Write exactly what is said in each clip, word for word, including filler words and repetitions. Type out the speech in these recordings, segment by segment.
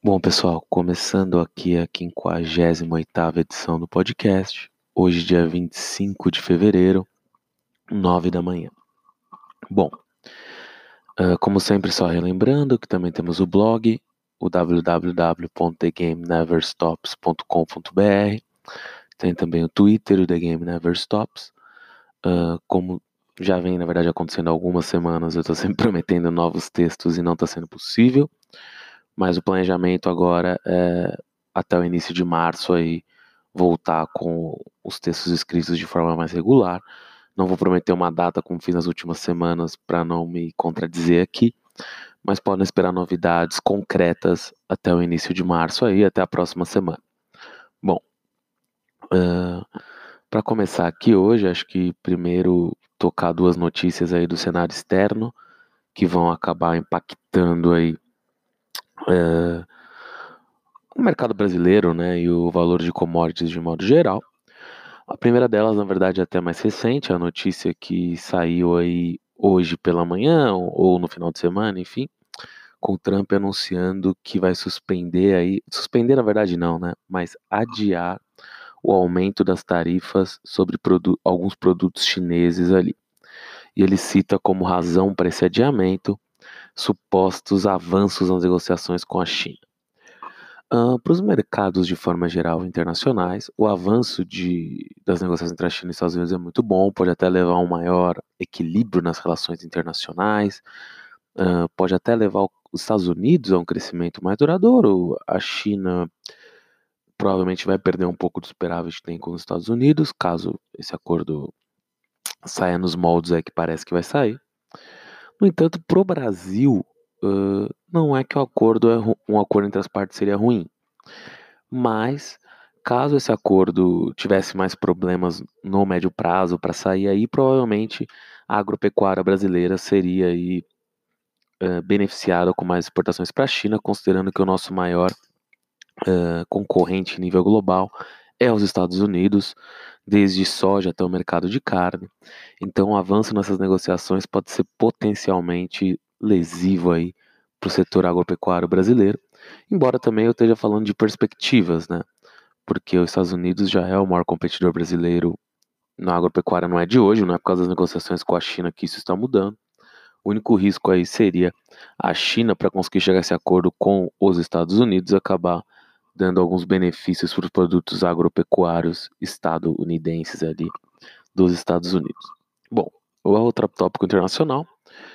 Bom, pessoal, começando aqui a quinquagésima oitava edição do podcast, hoje dia vinte e cinco de fevereiro, nove da manhã. Bom, uh, como sempre, só relembrando que também temos o blog, o w w w ponto the game never stops ponto com ponto b r, tem também o Twitter, o The Game Never Stops. Uh, como já vem, na verdade, acontecendo há algumas semanas, eu estou sempre prometendo novos textos e não está sendo possível. Mas o planejamento agora é até o início de março aí voltar com os textos escritos de forma mais regular. Não vou prometer uma data como fiz nas últimas semanas para não me contradizer aqui, mas podem esperar novidades concretas até o início de março aí, até a próxima semana. Bom, uh, para começar aqui hoje, acho que primeiro tocar duas notícias aí do cenário externo que vão acabar impactando aí uh, o mercado brasileiro, né, e o valor de commodities de modo geral. A primeira delas, na verdade, é até mais recente, a notícia que saiu aí hoje pela manhã ou no final de semana, enfim, com o Trump anunciando que vai suspender aí, suspender na verdade não, né, mas adiar o aumento das tarifas sobre produ- alguns produtos chineses ali. E ele cita como razão para esse adiamento supostos avanços nas negociações com a China. Uh, para os mercados de forma geral internacionais, o avanço de, das negociações entre a China e os Estados Unidos é muito bom, pode até levar a um maior equilíbrio nas relações internacionais, uh, pode até levar os Estados Unidos a um crescimento mais duradouro. A China provavelmente vai perder um pouco do superávit que tem com os Estados Unidos, caso esse acordo saia nos moldes aí que parece que vai sair. No entanto, para o Brasil, uh, não é que o acordo é um acordo entre as partes seria ruim. Mas, caso esse acordo tivesse mais problemas no médio prazo para sair aí, provavelmente a agropecuária brasileira seria aí, uh, beneficiada com mais exportações para a China, considerando que o nosso maior uh, concorrente em nível global é os Estados Unidos, desde soja até o mercado de carne. Então, o avanço nessas negociações pode ser potencialmente lesivo aí para o setor agropecuário brasileiro, embora também eu esteja falando de perspectivas, né? Porque os Estados Unidos já é o maior competidor brasileiro na agropecuária, não é de hoje, não é por causa das negociações com a China que isso está mudando. O único risco aí seria a China, para conseguir chegar a esse acordo com os Estados Unidos, acabar dando alguns benefícios para os produtos agropecuários estadunidenses ali dos Estados Unidos. Bom, o outro tópico internacional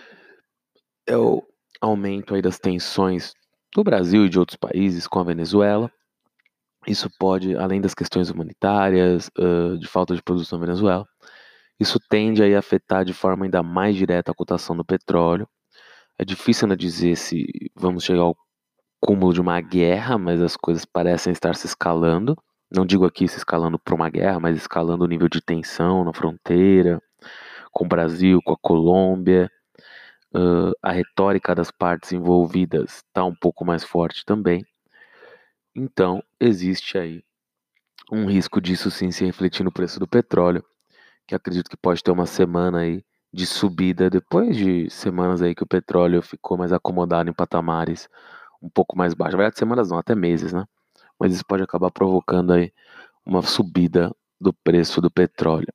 é o aumento aí das tensões do Brasil e de outros países com a Venezuela. Isso pode, além das questões humanitárias, uh, de falta de produção na Venezuela, isso tende a afetar de forma ainda mais direta a cotação do petróleo. É difícil ainda dizer se vamos chegar ao cúmulo de uma guerra, mas as coisas parecem estar se escalando. Não digo aqui se escalando para uma guerra, mas escalando o nível de tensão na fronteira, com o Brasil, com a Colômbia. Uh, a retórica das partes envolvidas está um pouco mais forte também. Então, existe aí um risco disso sim se refletir no preço do petróleo, que acredito que pode ter uma semana aí de subida, depois de semanas aí que o petróleo ficou mais acomodado em patamares um pouco mais baixos. Na verdade, semanas não, até meses, né? Mas isso pode acabar provocando aí uma subida do preço do petróleo.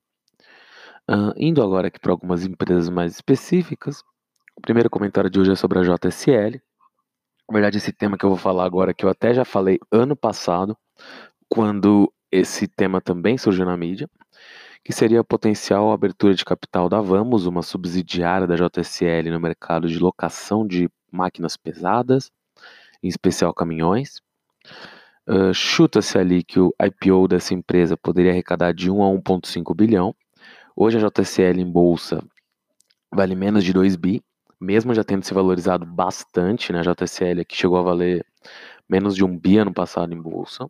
Uh, indo agora aqui para algumas empresas mais específicas, o primeiro comentário de hoje é sobre a J S L. Na verdade, esse tema que eu vou falar agora, que eu até já falei ano passado, quando esse tema também surgiu na mídia, que seria a potencial abertura de capital da Vamos, uma subsidiária da J S L no mercado de locação de máquinas pesadas, em especial caminhões. Uh, chuta-se ali que o I P O dessa empresa poderia arrecadar de um a um vírgula cinco bilhão. Hoje a J S L em bolsa vale menos de dois bi, mesmo já tendo se valorizado bastante, né? A J S L que chegou a valer menos de um bi ano passado em bolsa.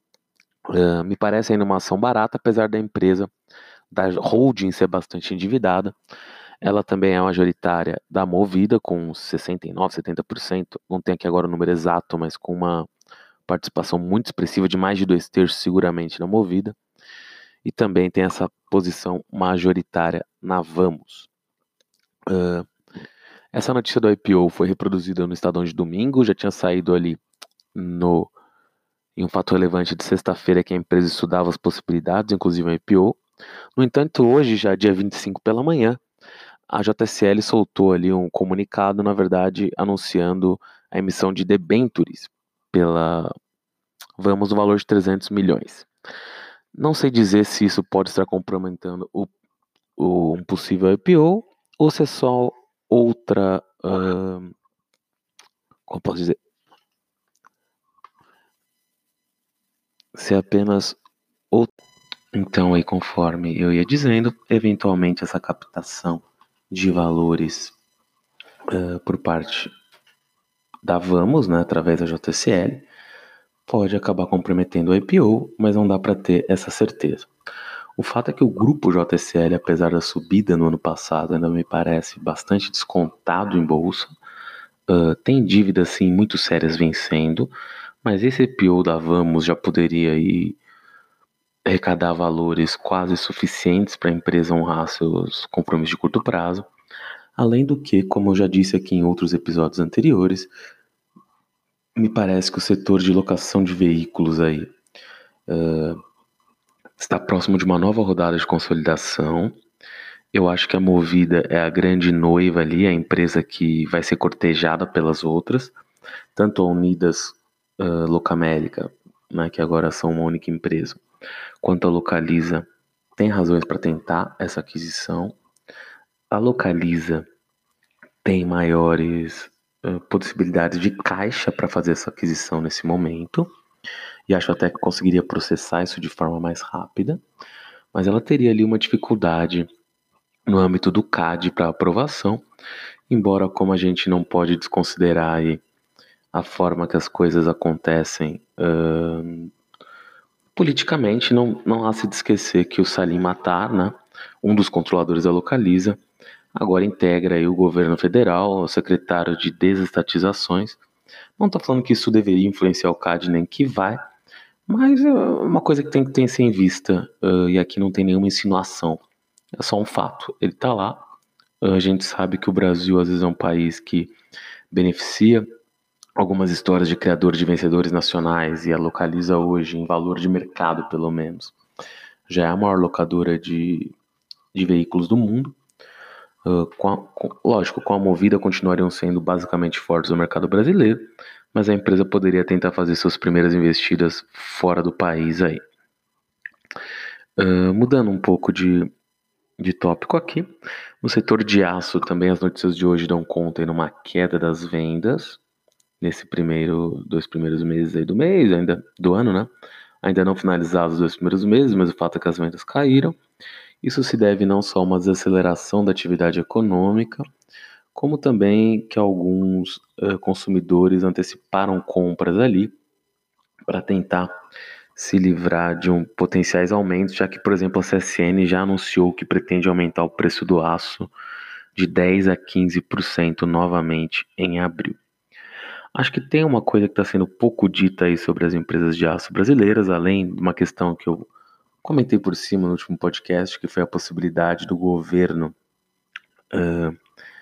Uh, me parece ainda uma ação barata, apesar da empresa, da holding ser bastante endividada. Ela também é majoritária da Movida, com sessenta e nove, setenta por cento. Não tem aqui agora o número exato, mas com uma participação muito expressiva de mais de dois terços seguramente na Movida. E também tem essa posição majoritária na Vamos. Uh, essa notícia do I P O foi reproduzida no Estadão de domingo, já tinha saído ali no, em um fato relevante de sexta-feira que a empresa estudava as possibilidades, inclusive a I P O. No entanto, hoje, já dia vinte e cinco pela manhã, a J S L soltou ali um comunicado, na verdade, anunciando a emissão de debêntures pela Vamos no valor de trezentos milhões. Não sei dizer se isso pode estar comprometendo o, o, um possível I P O ou se é só outra. Uh, como posso dizer? Se é apenas outra. Então, aí, conforme eu ia dizendo, eventualmente essa captação de valores uh, por parte da Vamos, né, através da J S L, pode acabar comprometendo o I P O, mas não dá para ter essa certeza. O fato é que o grupo J S L, apesar da subida no ano passado, ainda me parece bastante descontado em bolsa. Uh, tem dívidas, sim, muito sérias vencendo, mas esse I P O da Vamos já poderia aí arrecadar valores quase suficientes para a empresa honrar seus compromissos de curto prazo. Além do que, como eu já disse aqui em outros episódios anteriores, me parece que o setor de locação de veículos aí uh, está próximo de uma nova rodada de consolidação. Eu acho que a Movida é a grande noiva ali, a empresa que vai ser cortejada pelas outras, tanto a Unidas uh, Locamérica, né, que agora são uma única empresa, quanto a Localiza tem razões para tentar essa aquisição. A Localiza tem maiores uh, possibilidades de caixa para fazer essa aquisição nesse momento, e acho até que conseguiria processar isso de forma mais rápida, mas ela teria ali uma dificuldade no âmbito do C A D para aprovação, embora como a gente não pode desconsiderar aí a forma que as coisas acontecem uh, politicamente, não, não há se de esquecer que o Salim Matar, né, um dos controladores da Localiza, agora integra aí o governo federal, o secretário de desestatizações. Não estou falando que isso deveria influenciar o C A D, nem que vai, mas é uma coisa que tem que ter em vista, uh, e aqui não tem nenhuma insinuação, é só um fato, ele está lá. A gente sabe que o Brasil às vezes é um país que beneficia algumas histórias de criadores de vencedores nacionais e a Localiza hoje, em valor de mercado pelo menos, já é a maior locadora de, de veículos do mundo. Uh, com a, com, lógico, com a Movida continuariam sendo basicamente fortes no mercado brasileiro, mas a empresa poderia tentar fazer suas primeiras investidas fora do país aí. Uh, mudando um pouco de, de tópico aqui, no setor de aço também as notícias de hoje dão conta de uma queda das vendas nesse primeiro, dois primeiros meses aí do mês, ainda do ano, né? Ainda não finalizados os dois primeiros meses, mas o fato é que as vendas caíram. Isso se deve não só a uma desaceleração da atividade econômica, como também que alguns uh, consumidores anteciparam compras ali para tentar se livrar de um potenciais aumentos, já que, por exemplo, a C S N já anunciou que pretende aumentar o preço do aço de dez a quinze por cento novamente em abril. Acho que tem uma coisa que está sendo pouco dita aí sobre as empresas de aço brasileiras, além de uma questão que eu comentei por cima no último podcast, que foi a possibilidade do governo uh,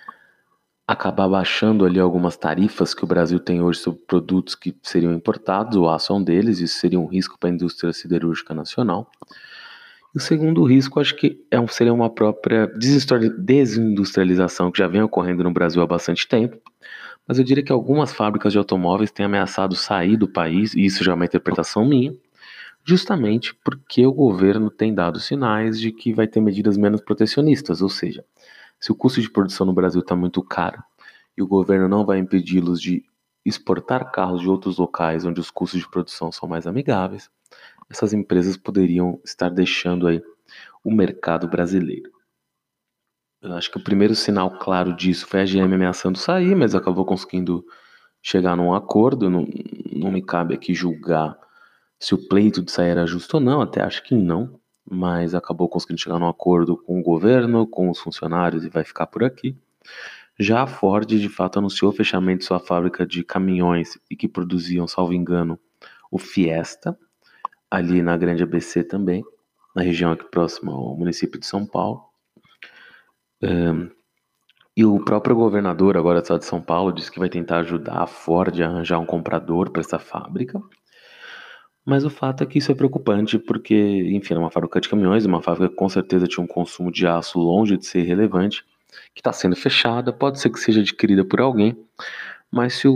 acabar baixando ali algumas tarifas que o Brasil tem hoje sobre produtos que seriam importados, o aço é um deles, isso seria um risco para a indústria siderúrgica nacional. E o segundo risco, acho que é um, seria uma própria desindustrialização que já vem ocorrendo no Brasil há bastante tempo, mas eu diria que algumas fábricas de automóveis têm ameaçado sair do país, e isso já é uma interpretação minha, justamente porque o governo tem dado sinais de que vai ter medidas menos protecionistas, ou seja, se o custo de produção no Brasil está muito caro e o governo não vai impedi-los de exportar carros de outros locais onde os custos de produção são mais amigáveis, essas empresas poderiam estar deixando aí o mercado brasileiro. Eu acho que o primeiro sinal claro disso foi a G M ameaçando sair, mas acabou conseguindo chegar num acordo. Não, não me cabe aqui julgar se o pleito de sair era justo ou não, até acho que não, mas acabou conseguindo chegar num acordo com o governo, com os funcionários e vai ficar por aqui. Já a Ford, de fato, anunciou o fechamento de sua fábrica de caminhões e que produziam, salvo engano, o Fiesta, ali na Grande A B C também, na região aqui próxima ao município de São Paulo. Um, E o próprio governador agora do estado de São Paulo disse que vai tentar ajudar a Ford a arranjar um comprador para essa fábrica. Mas o fato é que isso é preocupante porque, enfim, é uma fábrica de caminhões, uma fábrica que com certeza tinha um consumo de aço longe de ser relevante, que está sendo fechada, pode ser que seja adquirida por alguém, mas se o,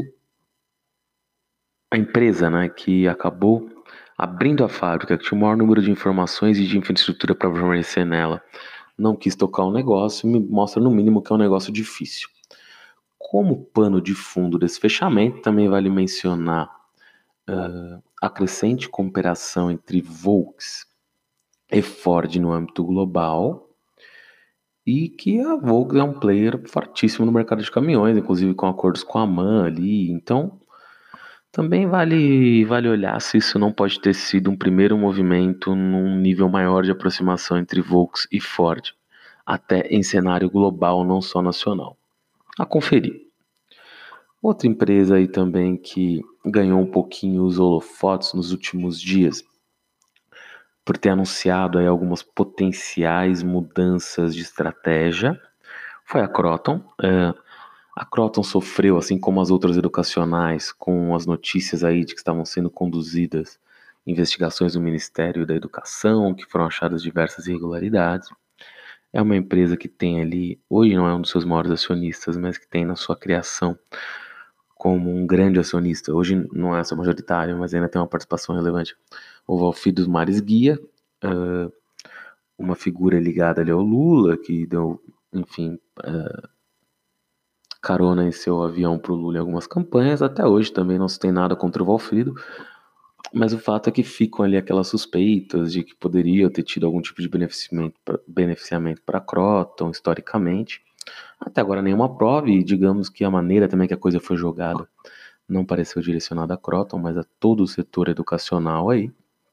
a empresa, né, que acabou abrindo a fábrica, que tinha o maior número de informações e de infraestrutura para permanecer nela, não quis tocar o negócio, me mostra no mínimo que é um negócio difícil. Como pano de fundo desse fechamento, também vale mencionar uh, a crescente cooperação entre Volks e Ford no âmbito global, e que a Volks é um player fortíssimo no mercado de caminhões, inclusive com acordos com a MAN ali, então também vale, vale olhar se isso não pode ter sido um primeiro movimento num nível maior de aproximação entre Volks e Ford, até em cenário global, não só nacional. A conferir. Outra empresa aí também que ganhou um pouquinho os holofotes nos últimos dias, por ter anunciado aí algumas potenciais mudanças de estratégia, foi a Croton. É, a Croton sofreu, assim como as outras educacionais, com as notícias aí de que estavam sendo conduzidas investigações do Ministério da Educação, que foram achadas diversas irregularidades. É uma empresa que tem ali, hoje não é um dos seus maiores acionistas, mas que tem na sua criação como um grande acionista. Hoje não é seu majoritário, mas ainda tem uma participação relevante. O Valfidos Mares Guia, uh, uma figura ligada ali ao Lula, que deu, enfim, uh, carona em seu avião para o Lula em algumas campanhas. Até hoje também não se tem nada contra o Valfrido, mas o fato é que ficam ali aquelas suspeitas de que poderia ter tido algum tipo de beneficiamento para a Croton, historicamente. Até agora nenhuma prova, e digamos que a maneira também que a coisa foi jogada não pareceu direcionada a Croton, mas a todo o setor educacional aí.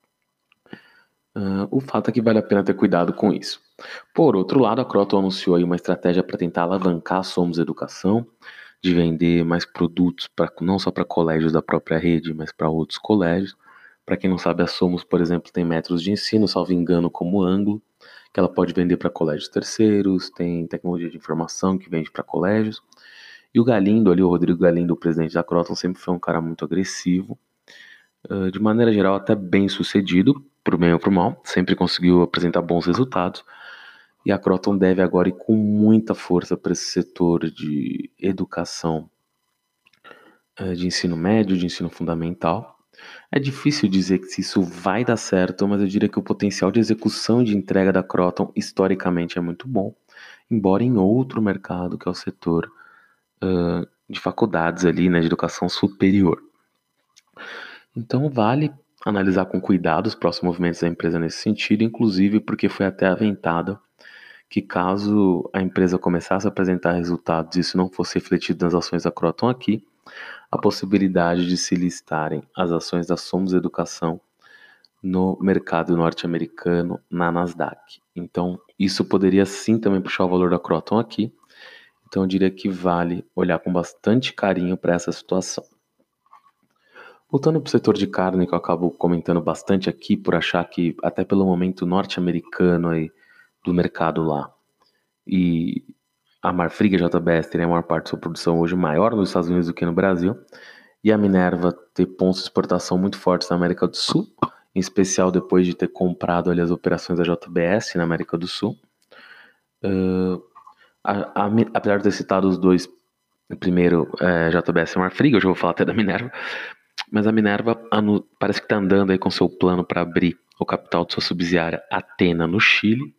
Uh, o fato é que vale a pena ter cuidado com isso. Por outro lado, a Croton anunciou aí uma estratégia para tentar alavancar a Somos Educação, de vender mais produtos pra, não só para colégios da própria rede, mas para outros colégios. Para quem não sabe, a Somos, por exemplo, tem métodos de ensino, salvo engano, como ângulo, que ela pode vender para colégios terceiros, tem tecnologia de informação que vende para colégios. E o Galindo ali, o Rodrigo Galindo, o presidente da Croton, sempre foi um cara muito agressivo, uh, de maneira geral até bem sucedido, por bem ou por mal, sempre conseguiu apresentar bons resultados. E a Croton deve agora ir com muita força para esse setor de educação, uh, de ensino médio, de ensino fundamental. É difícil dizer que se isso vai dar certo, mas eu diria que o potencial de execução e de entrega da Croton historicamente é muito bom, embora em outro mercado, que é o setor uh, de faculdades ali, né, de educação superior. Então vale analisar com cuidado os próximos movimentos da empresa nesse sentido, inclusive porque foi até aventado que caso a empresa começasse a apresentar resultados e isso não fosse refletido nas ações da Croton aqui, a possibilidade de se listarem as ações da Somos Educação no mercado norte-americano, na Nasdaq. Então, isso poderia sim também puxar o valor da Croton aqui. Então, eu diria que vale olhar com bastante carinho para essa situação. Voltando para o setor de carne, que eu acabo comentando bastante aqui, por achar que, até pelo momento norte-americano aí, do mercado lá, e a Marfrig e a J B S terem a maior parte de sua produção hoje maior nos Estados Unidos do que no Brasil, e a Minerva ter pontos de exportação muito fortes na América do Sul, em especial depois de ter comprado ali as operações da J B S na América do Sul. Uh, a, a, apesar de ter citado os dois, primeiro é, J B S e Marfrig, hoje eu vou falar até da Minerva, mas a Minerva anu, parece que está andando aí com seu plano para abrir o capital de sua subsidiária Athena no Chile.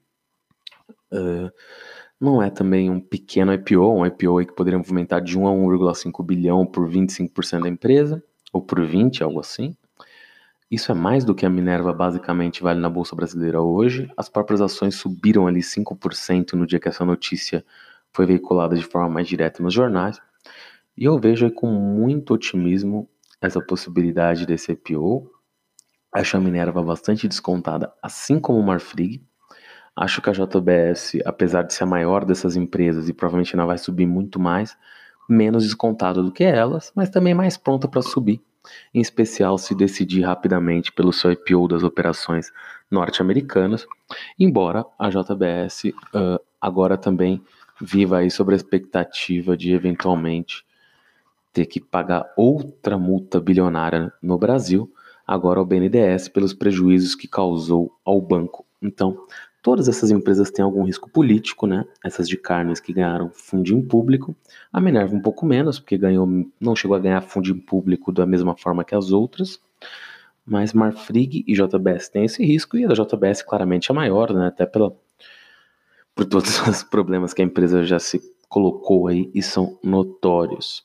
Uh, não é também um pequeno I P O, um I P O aí que poderia movimentar de um a um vírgula cinco bilhão por vinte e cinco por cento da empresa, ou por vinte, algo assim. Isso é mais do que a Minerva basicamente vale na Bolsa Brasileira hoje. As próprias ações subiram ali cinco por cento no dia que essa notícia foi veiculada de forma mais direta nos jornais. E eu vejo aí com muito otimismo essa possibilidade desse I P O. Acho a Minerva bastante descontada, assim como o Marfrig. Acho que a J B S, apesar de ser a maior dessas empresas e provavelmente ainda vai subir muito mais, menos descontada do que elas, mas também mais pronta para subir, em especial se decidir rapidamente pelo seu I P O das operações norte-americanas, embora a J B S uh, agora também viva aí sobre a expectativa de eventualmente ter que pagar outra multa bilionária no Brasil, agora ao B N D E S, pelos prejuízos que causou ao banco. Então, todas essas empresas têm algum risco político, né? Essas de carnes que ganharam funding público, a Minerva um pouco menos, porque ganhou, não chegou a ganhar funding público da mesma forma que as outras, mas Marfrig e J B S têm esse risco, e a da J B S claramente é maior, né? Até pela, por todos os problemas que a empresa já se colocou aí e são notórios.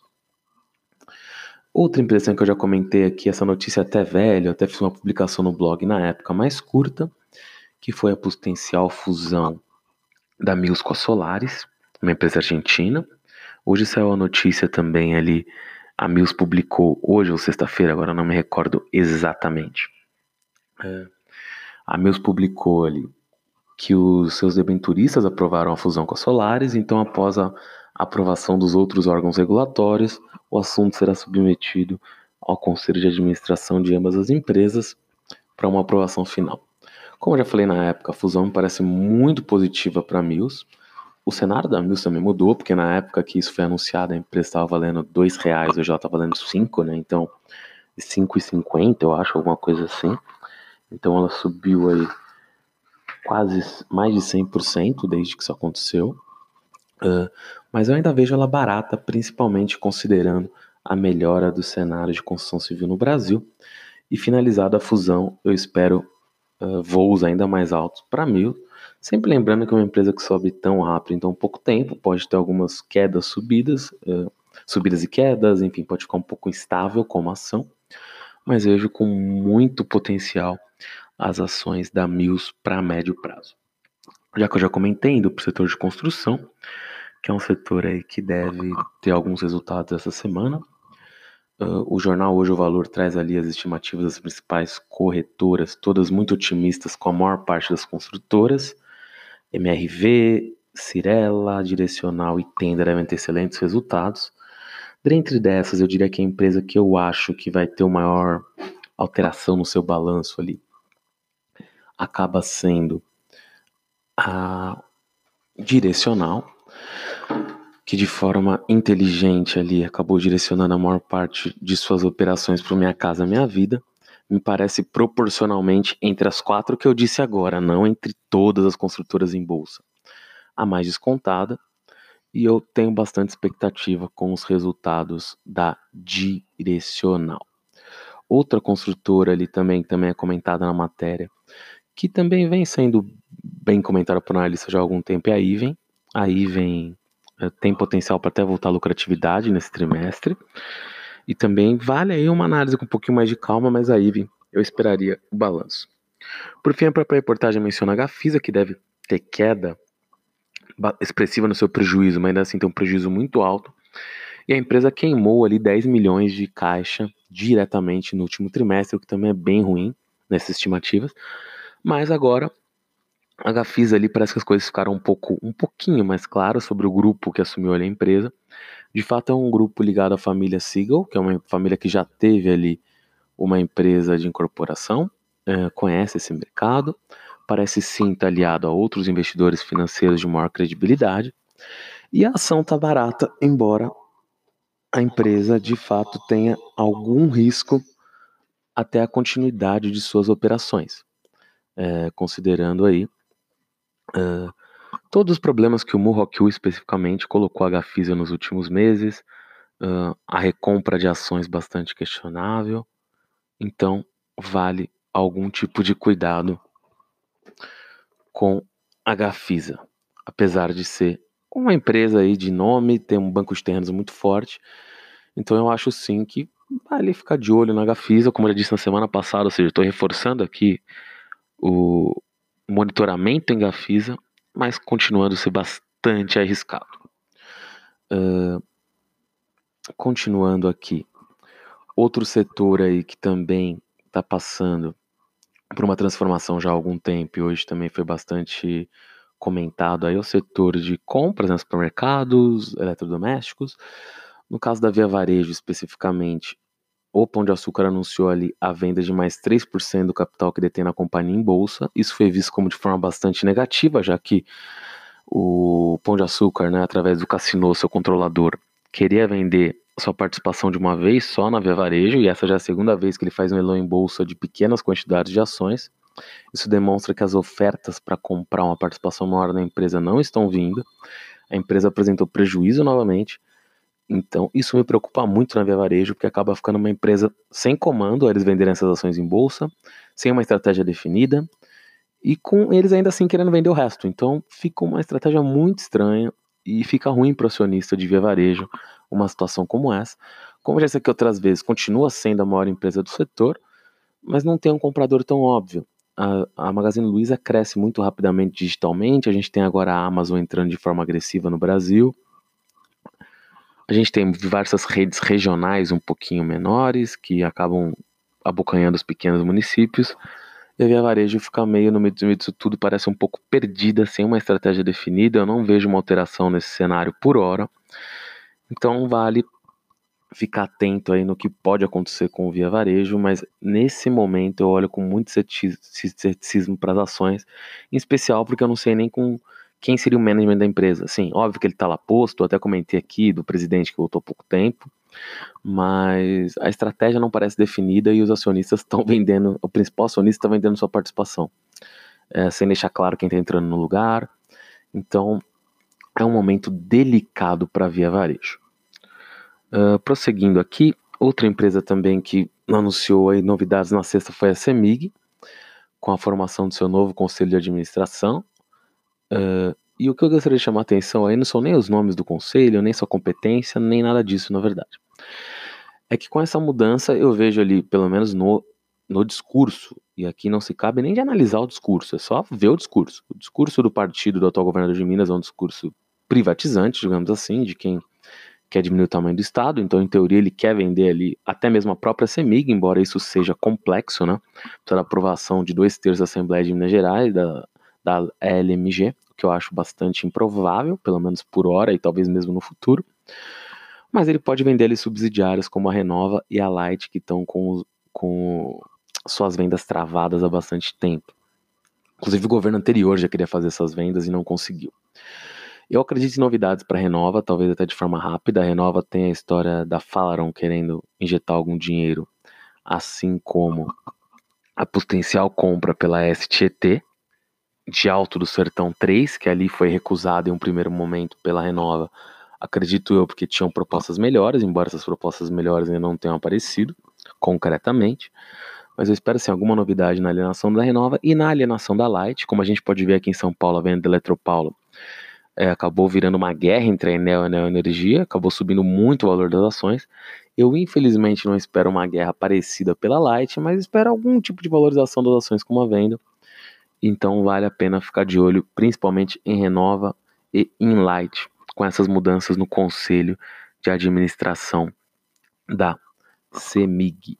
Outra impressão que eu já comentei aqui, essa notícia é até velha, eu até fiz uma publicação no blog na época mais curta, que foi a potencial fusão da Mills com a Solaris, uma empresa argentina. Hoje saiu a notícia também ali, a Mills publicou hoje ou sexta-feira, agora não me recordo exatamente. É, a Mills publicou ali que os seus debenturistas aprovaram a fusão com a Solaris, então após a aprovação dos outros órgãos regulatórios, o assunto será submetido ao Conselho de Administração de ambas as empresas para uma aprovação final. Como eu já falei na época, a fusão me parece muito positiva para a Mills. O cenário da Mills também mudou, porque na época que isso foi anunciado, a empresa estava valendo dois reais, hoje ela está valendo cinco, né? Então, cinco e cinquenta, eu acho, alguma coisa assim. Então ela subiu aí quase mais de cem por cento desde que isso aconteceu. Uh, mas eu ainda vejo ela barata, principalmente considerando a melhora do cenário de construção civil no Brasil. E finalizada a fusão, eu espero uh, voos ainda mais altos para a Mills, sempre lembrando que é uma empresa que sobe tão rápido em tão pouco tempo, pode ter algumas quedas, subidas, uh, subidas e quedas, enfim, pode ficar um pouco instável como ação, mas vejo com muito potencial as ações da Mills para médio prazo. Já que eu já comentei, indo para o setor de construção, que é um setor aí que deve ter alguns resultados essa semana. Uh, o jornal Hoje o Valor traz ali as estimativas das principais corretoras, todas muito otimistas com a maior parte das construtoras. M R V, Cirela, Direcional e Tenda devem ter excelentes resultados. Dentre dessas, eu diria que a empresa que eu acho que vai ter uma maior alteração no seu balanço ali acaba sendo a Direcional, que de forma inteligente ali acabou direcionando a maior parte de suas operações para o Minha Casa Minha Vida, me parece proporcionalmente entre as quatro que eu disse agora, não entre todas as construtoras em bolsa, a mais descontada, e eu tenho bastante expectativa com os resultados da Direcional. Outra construtora ali também, também é comentada na matéria, que também vem sendo bem comentada por analista já há algum tempo, é a Iven. A Iven tem potencial para até voltar à lucratividade nesse trimestre. E também vale aí uma análise com um pouquinho mais de calma, mas a Iven eu esperaria o balanço. Por fim, a própria reportagem menciona a Gafisa, que deve ter queda expressiva no seu prejuízo, mas ainda assim tem um prejuízo muito alto. E a empresa queimou ali dez milhões de caixa diretamente no último trimestre, o que também é bem ruim nessas estimativas. Mas agora a Gafisa ali parece que as coisas ficaram um pouco, um pouquinho mais claras sobre o grupo que assumiu ali a empresa. De fato é um grupo ligado à família Siegel, que é uma família que já teve ali uma empresa de incorporação, é, conhece esse mercado, parece sim estar aliado a outros investidores financeiros de maior credibilidade, e a ação está barata, embora a empresa de fato tenha algum risco até a continuidade de suas operações, é, considerando aí uh, todos os problemas que o Murrock especificamente colocou a Gafisa nos últimos meses, uh, a recompra de ações bastante questionável, então vale algum tipo de cuidado com a Gafisa, apesar de ser uma empresa aí de nome, tem um banco de terrenos muito forte, então eu acho sim que vale ficar de olho na Gafisa, como eu já disse na semana passada, ou seja, estou reforçando aqui o monitoramento em Gafisa, mas continuando a ser bastante arriscado. Uh, continuando aqui, outro setor aí que também está passando por uma transformação já há algum tempo e hoje também foi bastante comentado aí, é o setor de compras, né, supermercados, eletrodomésticos. No caso da Via Varejo especificamente, o Pão de Açúcar anunciou ali a venda de mais três por cento do capital que detém na companhia em bolsa. Isso foi visto como de forma bastante negativa, já que o Pão de Açúcar, né, através do Cassino, seu controlador, queria vender sua participação de uma vez só na Via Varejo, e essa já é a segunda vez que ele faz um leilão em bolsa de pequenas quantidades de ações. Isso demonstra que as ofertas para comprar uma participação maior na empresa não estão vindo. A empresa apresentou prejuízo novamente. Então, isso me preocupa muito na Via Varejo, porque acaba ficando uma empresa sem comando, eles venderem essas ações em bolsa, sem uma estratégia definida, e com eles ainda assim querendo vender o resto. Então, fica uma estratégia muito estranha e fica ruim para o acionista de Via Varejo uma situação como essa. Como já disse aqui outras vezes, continua sendo a maior empresa do setor, mas não tem um comprador tão óbvio. A, a Magazine Luiza cresce muito rapidamente digitalmente, a gente tem agora a Amazon entrando de forma agressiva no Brasil, a gente tem diversas redes regionais um pouquinho menores, que acabam abocanhando os pequenos municípios, e a Via Varejo fica meio no meio disso tudo, parece um pouco perdida, sem uma estratégia definida. Eu não vejo uma alteração nesse cenário por hora, então vale ficar atento aí no que pode acontecer com o Via Varejo, mas nesse momento eu olho com muito ceticismo para as ações, em especial porque eu não sei nem com quem seria o management da empresa. Sim, óbvio que ele está lá posto, eu até comentei aqui do presidente que voltou há pouco tempo, mas a estratégia não parece definida e os acionistas estão vendendo, o principal acionista está vendendo sua participação, é, sem deixar claro quem está entrando no lugar. Então é um momento delicado para a Via Varejo. Uh, prosseguindo aqui, outra empresa também que anunciou aí novidades na sexta foi a CEMIG, com a formação do seu novo conselho de administração. Uh, e o que eu gostaria de chamar a atenção aí não são nem os nomes do conselho, nem sua competência, nem nada disso, na verdade. É que com essa mudança eu vejo ali, pelo menos no, no discurso, e aqui não se cabe nem de analisar o discurso, é só ver o discurso. O discurso do partido do atual governador de Minas é um discurso privatizante, digamos assim, de quem quer diminuir o tamanho do Estado, então em teoria ele quer vender ali até mesmo a própria CEMIG, embora isso seja complexo, né? Precisa da aprovação de dois terços da Assembleia de Minas Gerais, da, da L M G, que eu acho bastante improvável, pelo menos por hora e talvez mesmo no futuro. Mas ele pode vender ali subsidiárias como a Renova e a Light, que estão com, com suas vendas travadas há bastante tempo. Inclusive o governo anterior já queria fazer essas vendas e não conseguiu. Eu acredito em novidades para a Renova, talvez até de forma rápida. A Renova tem a história da Falaron querendo injetar algum dinheiro, assim como a potencial compra pela S T T de Alto do Sertão três, que ali foi recusada em um primeiro momento pela Renova, acredito eu, porque tinham propostas melhores, embora essas propostas melhores ainda não tenham aparecido concretamente. Mas eu espero sim alguma novidade na alienação da Renova e na alienação da Light, como a gente pode ver aqui em São Paulo, a venda da Eletropaulo. É, acabou virando uma guerra entre a Enel e a Enel Energia, acabou subindo muito o valor das ações. Eu infelizmente não espero uma guerra parecida pela Light, mas espero algum tipo de valorização das ações com uma venda. Então vale a pena ficar de olho, principalmente em Renova e em Light, com essas mudanças no conselho de administração da CEMIG.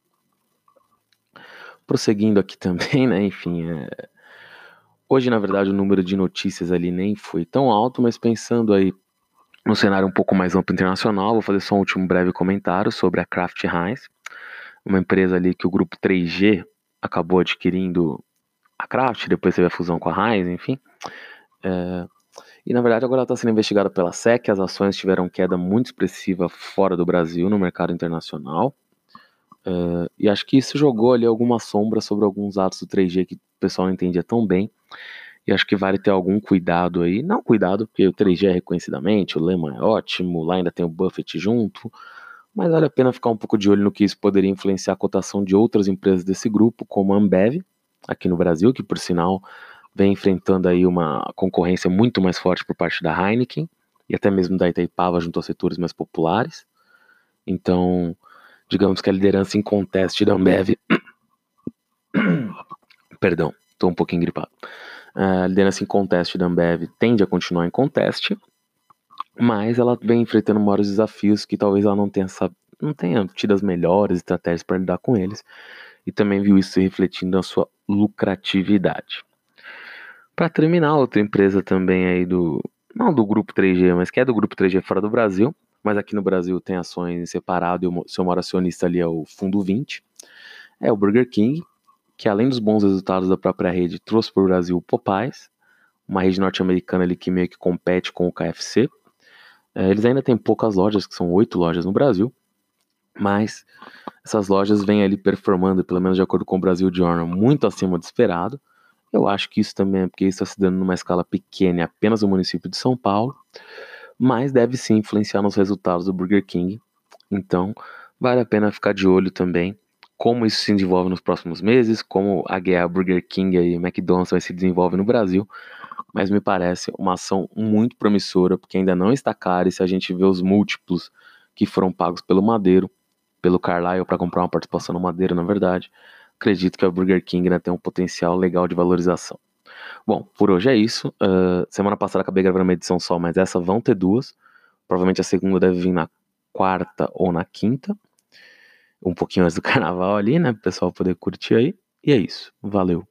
Prosseguindo aqui também, né, enfim, é... hoje, na verdade, o número de notícias ali nem foi tão alto, mas pensando aí no cenário um pouco mais amplo internacional, vou fazer só um último breve comentário sobre a Kraft Heinz, uma empresa ali que o grupo três G acabou adquirindo a Kraft, depois teve a fusão com a Heinz, enfim. É... E, na verdade, agora ela está sendo investigada pela S E C, as ações tiveram queda muito expressiva fora do Brasil, no mercado internacional. É... E acho que isso jogou ali alguma sombra sobre alguns atos do três G que o pessoal não entendia tão bem. E acho que vale ter algum cuidado aí. Não cuidado, porque o três G é reconhecidamente, o lema é ótimo, lá ainda tem o Buffett junto. Mas vale a pena ficar um pouco de olho no que isso poderia influenciar a cotação de outras empresas desse grupo, como a Ambev, aqui no Brasil, que por sinal vem enfrentando aí uma concorrência muito mais forte por parte da Heineken, e até mesmo da Itaipava junto aos setores mais populares. Então, digamos que a liderança em conteste da Ambev... Perdão, estou um pouquinho gripado. A liderança em conteste da Ambev tende a continuar em conteste, mas ela vem enfrentando maiores desafios que talvez ela não tenha, não tenha tido as melhores estratégias para lidar com eles, e também viu isso se refletindo na sua lucratividade. Para terminar, outra empresa também aí do, não do grupo três G, mas que é do grupo três G fora do Brasil, mas aqui no Brasil tem ações em separado e o seu maior acionista ali é o Fundo vinte, é o Burger King, que além dos bons resultados da própria rede, trouxe para o Brasil o Popeyes, uma rede norte-americana ali que meio que compete com o K F C. É, eles ainda têm poucas lojas, que são oito lojas no Brasil, mas essas lojas vêm ali performando, pelo menos de acordo com o Brasil Journal, muito acima do esperado. Eu acho que isso também é porque isso está se dando numa escala pequena, apenas no município de São Paulo, mas deve sim influenciar nos resultados do Burger King. Então, vale a pena ficar de olho também como isso se desenvolve nos próximos meses, como a guerra Burger King e McDonald's vai se desenvolver no Brasil, mas me parece uma ação muito promissora, porque ainda não está cara, e se a gente vê os múltiplos que foram pagos pelo Madeiro, pelo Carlyle para comprar uma participação no Madeiro, na verdade, acredito que a Burger King ainda tem um potencial legal de valorização. Bom, por hoje é isso. Uh, semana passada acabei gravando uma edição só, mas essa vão ter duas. Provavelmente a segunda deve vir na quarta ou na quinta. Um pouquinho antes do carnaval ali, né? Pro pessoal poder curtir aí. E é isso. Valeu.